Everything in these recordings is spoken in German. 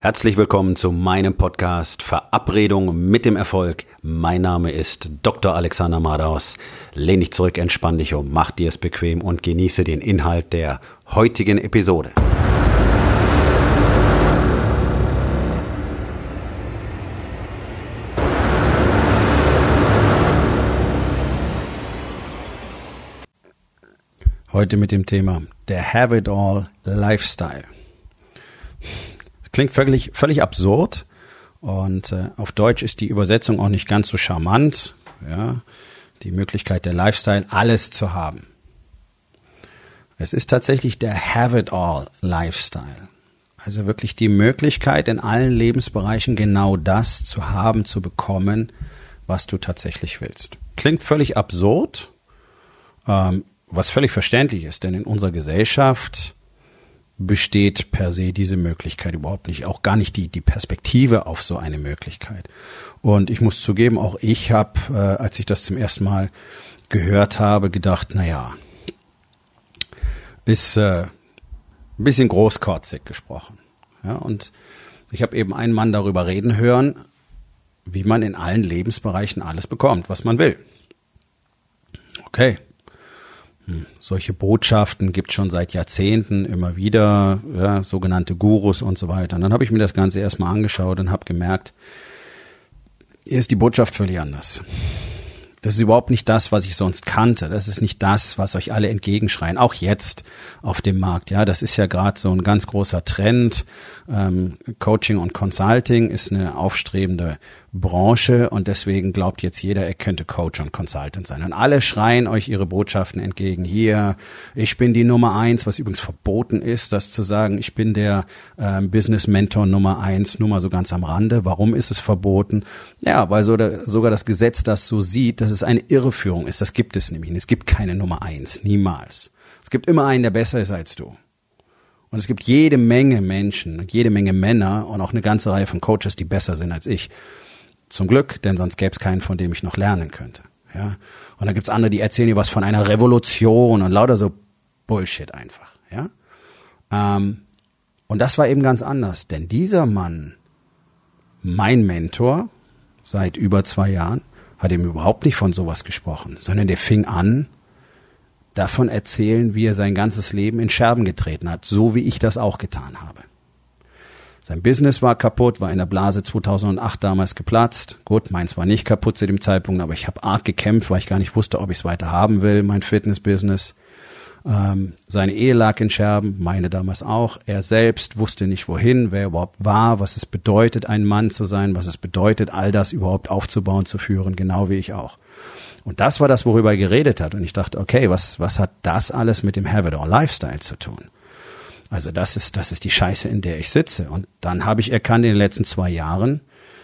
Herzlich willkommen zu meinem Podcast Verabredung mit dem Erfolg. Mein Name ist Dr. Alexander Madaus. Lehn dich zurück, entspann dich um, mach dir es bequem und genieße den Inhalt der heutigen Episode. Heute mit dem Thema der Have It All Lifestyle. Klingt völlig absurd und auf Deutsch ist die Übersetzung auch nicht ganz so charmant. Ja, die Möglichkeit der Lifestyle, alles zu haben. Es ist tatsächlich der Have It All Lifestyle. Also wirklich die Möglichkeit, in allen Lebensbereichen genau das zu haben, zu bekommen, was du tatsächlich willst. Klingt völlig absurd, was völlig verständlich ist, denn in unserer Gesellschaft besteht per se diese Möglichkeit überhaupt nicht, auch gar nicht die Perspektive auf so eine Möglichkeit. Und ich muss zugeben, auch ich habe, als ich das zum ersten Mal gehört habe, gedacht, naja, ist ein bisschen großkotzig gesprochen. Ja, und ich habe eben einen Mann darüber reden hören, wie man in allen Lebensbereichen alles bekommt, was man will. Okay. Solche Botschaften gibt es schon seit Jahrzehnten immer wieder, ja, sogenannte Gurus und so weiter. Und dann habe ich mir das Ganze erstmal angeschaut und habe gemerkt, hier ist die Botschaft völlig anders. Das ist überhaupt nicht das, was ich sonst kannte. Das ist nicht das, was euch alle entgegenschreien, auch jetzt auf dem Markt. Ja, das ist ja gerade so ein ganz großer Trend. Coaching und Consulting ist eine aufstrebende Branche und deswegen glaubt jetzt jeder, er könnte Coach und Consultant sein. Und alle schreien euch ihre Botschaften entgegen. Hier, ich bin die Nummer 1, was übrigens verboten ist, das zu sagen, ich bin der Business Mentor Nummer 1, nur mal so ganz am Rande. Warum ist es verboten? Ja, weil sogar das Gesetz das so sieht, dass es eine Irreführung ist. Das gibt es nämlich. Es gibt keine Nummer 1, niemals. Es gibt immer einen, der besser ist als du. Und es gibt jede Menge Menschen und jede Menge Männer und auch eine ganze Reihe von Coaches, die besser sind als ich. Zum Glück, denn sonst gäbe es keinen, von dem ich noch lernen könnte. Ja. Und dann gibt's andere, die erzählen dir was von einer Revolution und lauter so Bullshit einfach. Ja. Und das war eben ganz anders, denn dieser Mann, mein Mentor, seit über 2 Jahren, hat ihm überhaupt nicht von sowas gesprochen, sondern der fing an, davon erzählen, wie er sein ganzes Leben in Scherben getreten hat, so wie ich das auch getan habe. Sein Business war kaputt, war in der Blase 2008 damals geplatzt. Gut, meins war nicht kaputt zu dem Zeitpunkt, aber ich habe arg gekämpft, weil ich gar nicht wusste, ob ich es weiter haben will, mein Fitness-Business. Seine Ehe lag in Scherben, meine damals auch. Er selbst wusste nicht wohin, wer er überhaupt war, was es bedeutet, ein Mann zu sein, was es bedeutet, all das überhaupt aufzubauen, zu führen, genau wie ich auch. Und das war das, worüber er geredet hat. Und ich dachte, okay, was hat das alles mit dem Have It All Lifestyle zu tun? Also das ist die Scheiße, in der ich sitze. Und dann habe ich erkannt in den letzten 2 Jahren,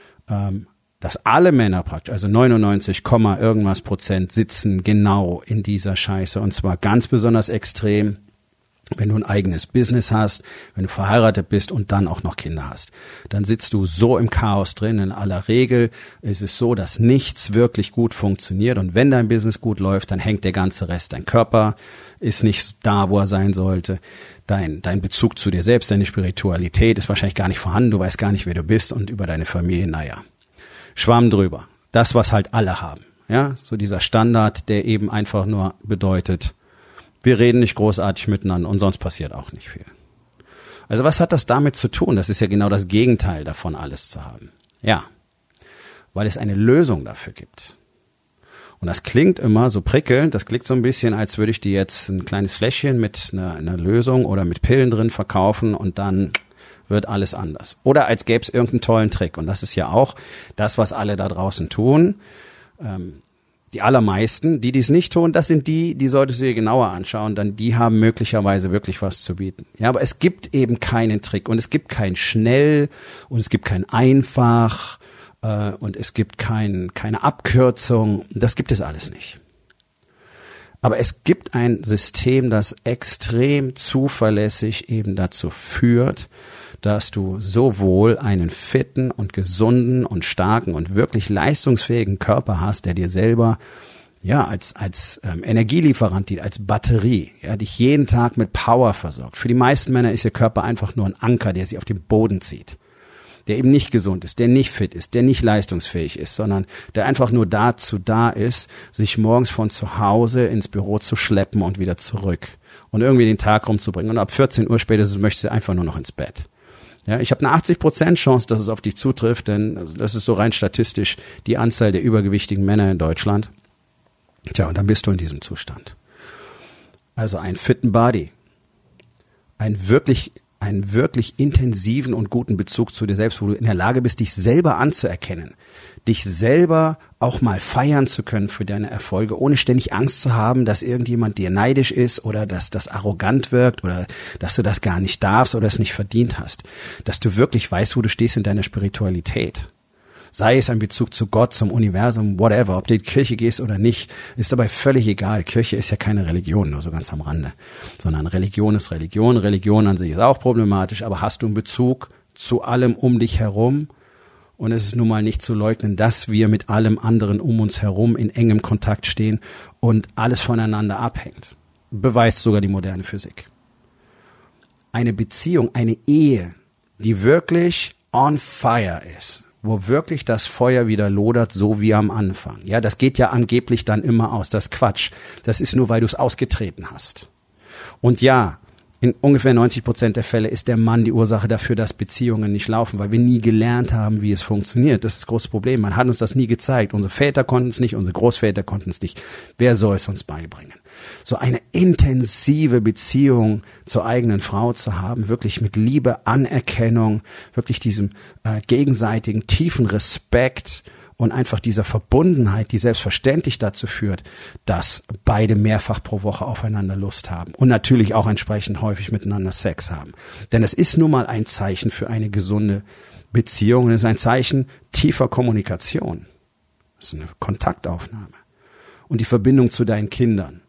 dass alle Männer praktisch, also 99, irgendwas Prozent sitzen genau in dieser Scheiße. Und zwar ganz besonders extrem, wenn du ein eigenes Business hast, wenn du verheiratet bist und dann auch noch Kinder hast. Dann sitzt du so im Chaos drin. In aller Regel ist es so, dass nichts wirklich gut funktioniert. Und wenn dein Business gut läuft, dann hängt der ganze Rest. Dein Körper ist nicht da, wo er sein sollte. Dein Bezug zu dir selbst, deine Spiritualität ist wahrscheinlich gar nicht vorhanden. Du weißt gar nicht, wer du bist und über deine Familie, naja. Schwamm drüber. Das, was halt alle haben. Ja, so dieser Standard, der eben einfach nur bedeutet, wir reden nicht großartig miteinander und sonst passiert auch nicht viel. Also was hat das damit zu tun? Das ist ja genau das Gegenteil davon, alles zu haben. Ja, weil es eine Lösung dafür gibt. Und das klingt immer so prickelnd, das klingt so ein bisschen, als würde ich dir jetzt ein kleines Fläschchen mit einer Lösung oder mit Pillen drin verkaufen und dann wird alles anders. Oder als gäbe es irgendeinen tollen Trick. Und das ist ja auch das, was alle da draußen tun. Die allermeisten, die es nicht tun, das sind die solltest du dir genauer anschauen, dann die haben möglicherweise wirklich was zu bieten. Ja, aber es gibt eben keinen Trick und es gibt kein Schnell und es gibt kein Einfach und es gibt keine Abkürzung. Das gibt es alles nicht. Aber es gibt ein System, das extrem zuverlässig eben dazu führt, dass du sowohl einen fitten und gesunden und starken und wirklich leistungsfähigen Körper hast, der dir selber als Energielieferant dient, als Batterie, dich jeden Tag mit Power versorgt. Für die meisten Männer ist ihr Körper einfach nur ein Anker, der sie auf den Boden zieht. der eben nicht gesund ist, der nicht fit ist, der nicht leistungsfähig ist, sondern der einfach nur dazu da ist, sich morgens von zu Hause ins Büro zu schleppen und wieder zurück und irgendwie den Tag rumzubringen. Und ab 14 Uhr spätestens möchte sie einfach nur noch ins Bett. Ja, ich habe eine 80% Chance, dass es auf dich zutrifft, denn das ist so rein statistisch die Anzahl der übergewichtigen Männer in Deutschland. Tja, und dann bist du in diesem Zustand. Also einen fitten Body, einen wirklich intensiven und guten Bezug zu dir selbst, wo du in der Lage bist, dich selber anzuerkennen, dich selber auch mal feiern zu können für deine Erfolge, ohne ständig Angst zu haben, dass irgendjemand dir neidisch ist oder dass das arrogant wirkt oder dass du das gar nicht darfst oder es nicht verdient hast. Dass du wirklich weißt, wo du stehst in deiner Spiritualität. Sei es ein Bezug zu Gott, zum Universum, whatever, ob du in die Kirche gehst oder nicht, ist dabei völlig egal. Kirche ist ja keine Religion, nur so ganz am Rande, sondern Religion ist Religion. Religion an sich ist auch problematisch, aber hast du einen Bezug zu allem um dich herum? Und es ist nun mal nicht zu leugnen, dass wir mit allem anderen um uns herum in engem Kontakt stehen und alles voneinander abhängt. Beweist sogar die moderne Physik. Eine Beziehung, eine Ehe, die wirklich on fire ist, wo wirklich das Feuer wieder lodert, so wie am Anfang. Ja, das geht ja angeblich dann immer aus. Das ist Quatsch. Das ist nur, weil du es ausgetreten hast. Und ja, in ungefähr 90% der Fälle ist der Mann die Ursache dafür, dass Beziehungen nicht laufen, weil wir nie gelernt haben, wie es funktioniert. Das ist das große Problem. Man hat uns das nie gezeigt. Unsere Väter konnten es nicht, unsere Großväter konnten es nicht. Wer soll es uns beibringen? So eine intensive Beziehung zur eigenen Frau zu haben, wirklich mit Liebe, Anerkennung, wirklich diesem gegenseitigen tiefen Respekt und einfach dieser Verbundenheit, die selbstverständlich dazu führt, dass beide mehrfach pro Woche aufeinander Lust haben und natürlich auch entsprechend häufig miteinander Sex haben. Denn es ist nun mal ein Zeichen für eine gesunde Beziehung und es ist ein Zeichen tiefer Kommunikation. Das ist eine Kontaktaufnahme. Und die Verbindung zu deinen Kindern.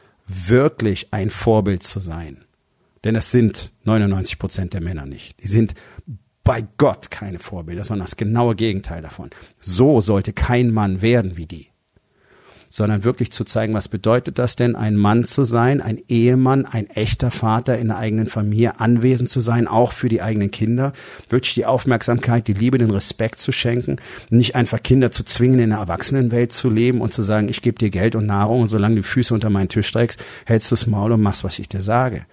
Wirklich ein Vorbild zu sein. Denn das sind 99% der Männer nicht. Die sind bei Gott keine Vorbilder, sondern das genaue Gegenteil davon. So sollte kein Mann werden wie die. Sondern wirklich zu zeigen, was bedeutet das denn, ein Mann zu sein, ein Ehemann, ein echter Vater in der eigenen Familie, anwesend zu sein, auch für die eigenen Kinder, wirklich die Aufmerksamkeit, die Liebe, den Respekt zu schenken, nicht einfach Kinder zu zwingen, in der Erwachsenenwelt zu leben und zu sagen, ich gebe dir Geld und Nahrung und solange du die Füße unter meinen Tisch streckst, hältst du das Maul und machst, was ich dir sage.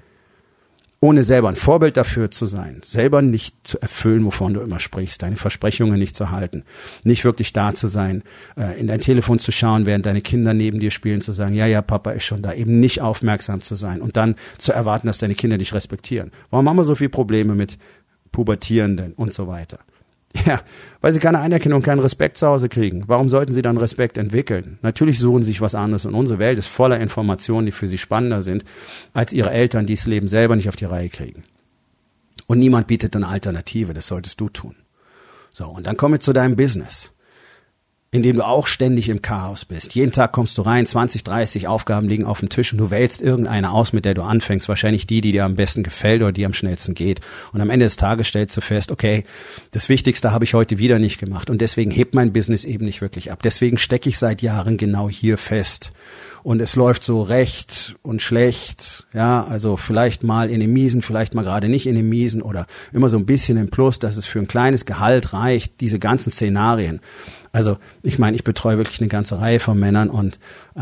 Ohne selber ein Vorbild dafür zu sein, selber nicht zu erfüllen, wovon du immer sprichst, deine Versprechungen nicht zu halten, nicht wirklich da zu sein, in dein Telefon zu schauen, während deine Kinder neben dir spielen, zu sagen, ja, ja, Papa ist schon da, eben nicht aufmerksam zu sein und dann zu erwarten, dass deine Kinder dich respektieren. Warum haben wir so viele Probleme mit Pubertierenden und so weiter? Ja, weil sie keine Anerkennung, keinen Respekt zu Hause kriegen. Warum sollten sie dann Respekt entwickeln? Natürlich suchen sie sich was anderes und unsere Welt ist voller Informationen, die für sie spannender sind, als ihre Eltern, die das Leben selber nicht auf die Reihe kriegen. Und niemand bietet eine Alternative, das solltest du tun. So, und dann kommen wir zu deinem Business, in dem du auch ständig im Chaos bist. Jeden Tag kommst du rein, 20, 30 Aufgaben liegen auf dem Tisch und du wählst irgendeine aus, mit der du anfängst. Wahrscheinlich die dir am besten gefällt oder die am schnellsten geht. Und am Ende des Tages stellst du fest, okay, das Wichtigste habe ich heute wieder nicht gemacht und deswegen hebt mein Business eben nicht wirklich ab. Deswegen stecke ich seit Jahren genau hier fest. Und es läuft so recht und schlecht, ja, also vielleicht mal in den Miesen, vielleicht mal gerade nicht in den Miesen oder immer so ein bisschen im Plus, dass es für ein kleines Gehalt reicht, diese ganzen Szenarien. Also ich meine, ich betreue wirklich eine ganze Reihe von Männern und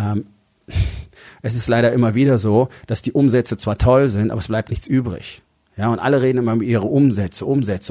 es ist leider immer wieder so, dass die Umsätze zwar toll sind, aber es bleibt nichts übrig. Ja, und alle reden immer über ihre Umsätze.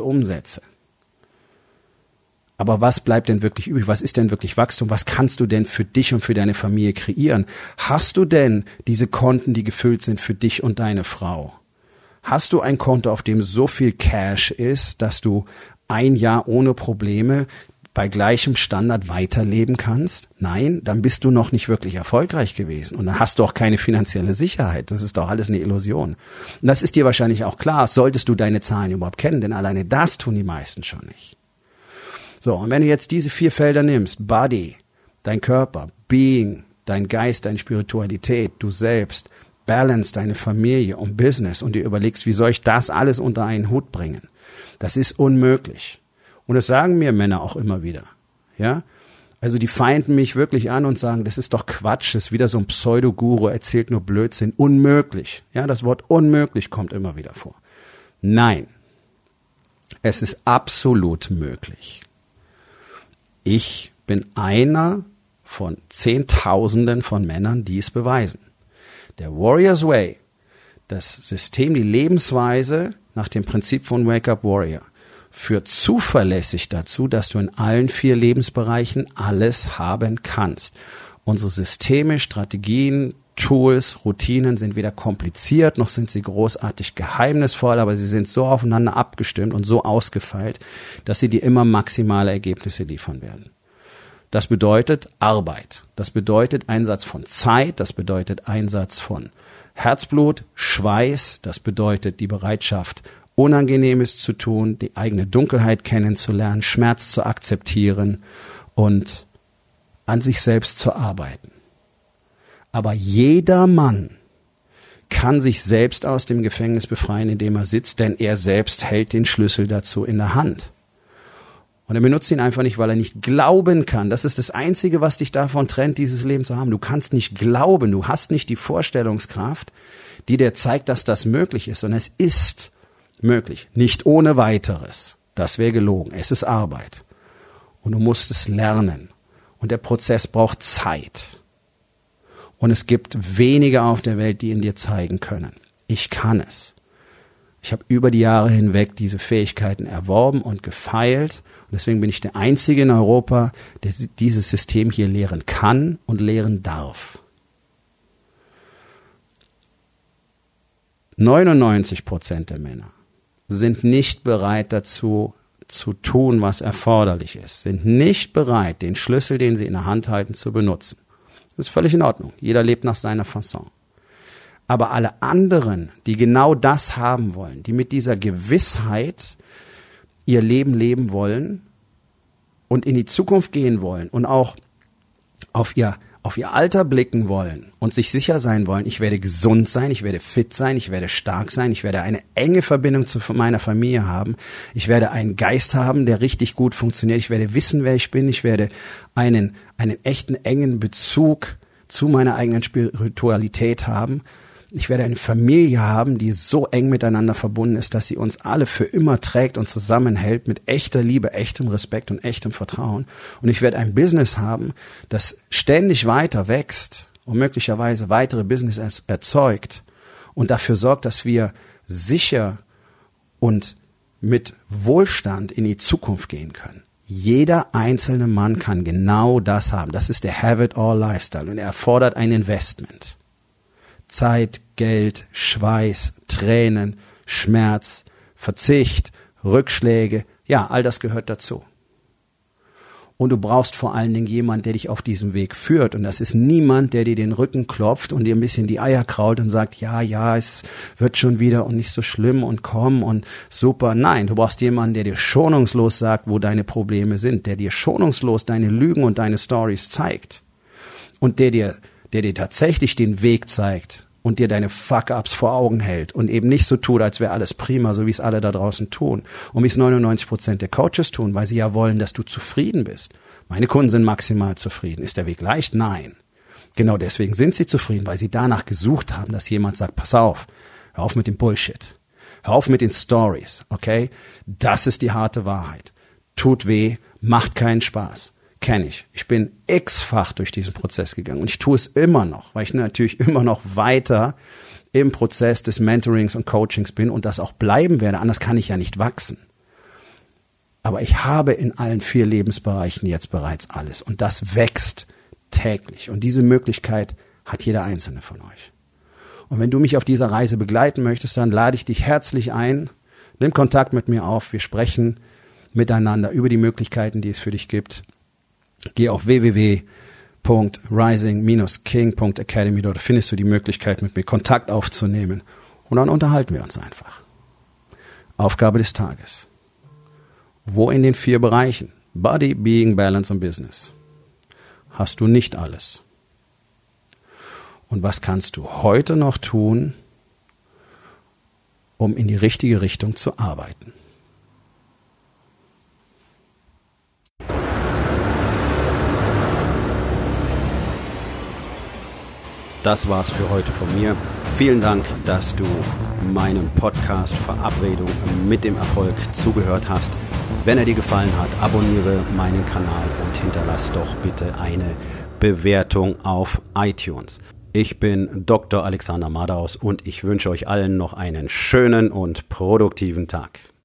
Aber was bleibt denn wirklich übrig? Was ist denn wirklich Wachstum? Was kannst du denn für dich und für deine Familie kreieren? Hast du denn diese Konten, die gefüllt sind für dich und deine Frau? Hast du ein Konto, auf dem so viel Cash ist, dass du ein Jahr ohne Probleme bei gleichem Standard weiterleben kannst? Nein, dann bist du noch nicht wirklich erfolgreich gewesen. Und dann hast du auch keine finanzielle Sicherheit. Das ist doch alles eine Illusion. Und das ist dir wahrscheinlich auch klar, solltest du deine Zahlen überhaupt kennen, denn alleine das tun die meisten schon nicht. So, und wenn du jetzt diese 4 Felder nimmst, Body, dein Körper, Being, dein Geist, deine Spiritualität, du selbst, Balance, deine Familie und Business und dir überlegst, wie soll ich das alles unter einen Hut bringen? Das ist unmöglich. Und das sagen mir Männer auch immer wieder, ja? Also die feinden mich wirklich an und sagen, das ist doch Quatsch, das ist wieder so ein Pseudo-Guru, erzählt nur Blödsinn. Unmöglich. Ja, das Wort unmöglich kommt immer wieder vor. Nein. Es ist absolut möglich. Ich bin einer von Zehntausenden von Männern, die es beweisen. Der Warrior's Way, das System, die Lebensweise nach dem Prinzip von Wake Up Warrior, führt zuverlässig dazu, dass du in allen 4 Lebensbereichen alles haben kannst. Unsere Systeme, Strategien, Tools, Routinen sind weder kompliziert, noch sind sie großartig geheimnisvoll, aber sie sind so aufeinander abgestimmt und so ausgefeilt, dass sie dir immer maximale Ergebnisse liefern werden. Das bedeutet Arbeit. Das bedeutet Einsatz von Zeit. Das bedeutet Einsatz von Herzblut, Schweiß. Das bedeutet die Bereitschaft, Unangenehmes zu tun, die eigene Dunkelheit kennenzulernen, Schmerz zu akzeptieren und an sich selbst zu arbeiten. Aber jeder Mann kann sich selbst aus dem Gefängnis befreien, in dem er sitzt, denn er selbst hält den Schlüssel dazu in der Hand. Und er benutzt ihn einfach nicht, weil er nicht glauben kann. Das ist das Einzige, was dich davon trennt, dieses Leben zu haben. Du kannst nicht glauben, du hast nicht die Vorstellungskraft, die dir zeigt, dass das möglich ist. Und es ist möglich, nicht ohne weiteres. Das wäre gelogen. Es ist Arbeit. Und du musst es lernen. Und der Prozess braucht Zeit. Und es gibt wenige auf der Welt, die ihn dir zeigen können. Ich kann es. Ich habe über die Jahre hinweg diese Fähigkeiten erworben und gefeilt. Und deswegen bin ich der Einzige in Europa, der dieses System hier lehren kann und lehren darf. 99% der Männer sind nicht bereit dazu, zu tun, was erforderlich ist, sind nicht bereit, den Schlüssel, den sie in der Hand halten, zu benutzen. Das ist völlig in Ordnung. Jeder lebt nach seiner Fasson. Aber alle anderen, die genau das haben wollen, die mit dieser Gewissheit ihr Leben leben wollen und in die Zukunft gehen wollen und auch auf ihr Alter blicken wollen und sich sicher sein wollen, ich werde gesund sein, ich werde fit sein, ich werde stark sein, ich werde eine enge Verbindung zu meiner Familie haben, ich werde einen Geist haben, der richtig gut funktioniert, ich werde wissen, wer ich bin, ich werde einen echten engen Bezug zu meiner eigenen Spiritualität haben. Ich werde eine Familie haben, die so eng miteinander verbunden ist, dass sie uns alle für immer trägt und zusammenhält mit echter Liebe, echtem Respekt und echtem Vertrauen. Und ich werde ein Business haben, das ständig weiter wächst und möglicherweise weitere Business erzeugt und dafür sorgt, dass wir sicher und mit Wohlstand in die Zukunft gehen können. Jeder einzelne Mann kann genau das haben. Das ist der Have It All Lifestyle und er erfordert ein Investment. Zeit, Geld, Schweiß, Tränen, Schmerz, Verzicht, Rückschläge, ja, all das gehört dazu. Und du brauchst vor allen Dingen jemanden, der dich auf diesem Weg führt. Und das ist niemand, der dir den Rücken klopft und dir ein bisschen die Eier krault und sagt, ja, es wird schon wieder und nicht so schlimm und komm und super. Nein, du brauchst jemanden, der dir schonungslos sagt, wo deine Probleme sind, der dir schonungslos deine Lügen und deine Stories zeigt und der dir tatsächlich den Weg zeigt und dir deine Fuck-Ups vor Augen hält und eben nicht so tut, als wäre alles prima, so wie es alle da draußen tun und wie es 99% der Coaches tun, weil sie ja wollen, dass du zufrieden bist. Meine Kunden sind maximal zufrieden. Ist der Weg leicht? Nein. Genau deswegen sind sie zufrieden, weil sie danach gesucht haben, dass jemand sagt, pass auf, hör auf mit dem Bullshit. Hör auf mit den Stories, okay? Das ist die harte Wahrheit. Tut weh, macht keinen Spaß. Kenne ich. Ich bin x-fach durch diesen Prozess gegangen und ich tue es immer noch, weil ich natürlich immer noch weiter im Prozess des Mentorings und Coachings bin und das auch bleiben werde, anders kann ich ja nicht wachsen. Aber ich habe in allen 4 Lebensbereichen jetzt bereits alles und das wächst täglich und diese Möglichkeit hat jeder einzelne von euch. Und wenn du mich auf dieser Reise begleiten möchtest, dann lade ich dich herzlich ein, nimm Kontakt mit mir auf, wir sprechen miteinander über die Möglichkeiten, die es für dich gibt. Geh auf www.rising-king.academy, dort findest du die Möglichkeit, mit mir Kontakt aufzunehmen und dann unterhalten wir uns einfach. Aufgabe des Tages. Wo in den 4 Bereichen, Body, Being, Balance und Business, hast du nicht alles? Und was kannst du heute noch tun, um in die richtige Richtung zu arbeiten? Das war's für heute von mir. Vielen Dank, dass du meinem Podcast Verabredung mit dem Erfolg zugehört hast. Wenn er dir gefallen hat, abonniere meinen Kanal und hinterlass doch bitte eine Bewertung auf iTunes. Ich bin Dr. Alexander Madaus und ich wünsche euch allen noch einen schönen und produktiven Tag.